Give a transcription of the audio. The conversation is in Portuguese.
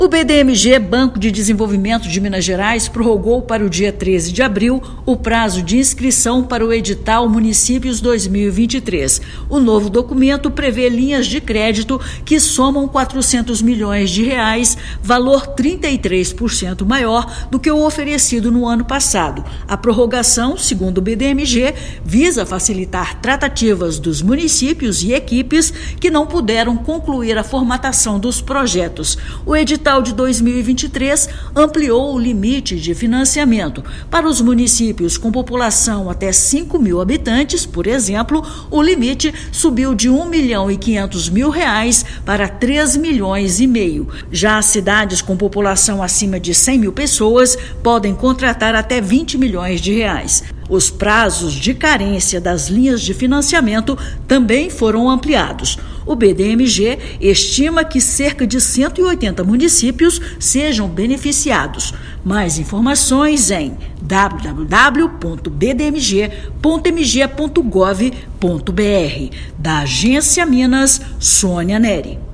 O BDMG, Banco de Desenvolvimento de Minas Gerais, prorrogou para o dia 13 de abril o prazo de inscrição para o edital Municípios 2023. O novo documento prevê linhas de crédito que somam R$400 milhões, valor 33% maior do que o oferecido no ano passado. A prorrogação, segundo o BDMG, visa facilitar tratativas dos municípios e equipes que não puderam concluir a formatação dos projetos. O edital de 2023 ampliou o limite de financiamento. Para os municípios com população até 5 mil habitantes, por exemplo, o limite subiu de R$1.500.000 para R$3,5 milhões. Já as cidades com população acima de 100 mil pessoas podem contratar até R$20 milhões. Os prazos de carência das linhas de financiamento também foram ampliados. O BDMG estima que cerca de 180 municípios sejam beneficiados. Mais informações em www.bdmg.mg.gov.br. Da Agência Minas, Sônia Neri.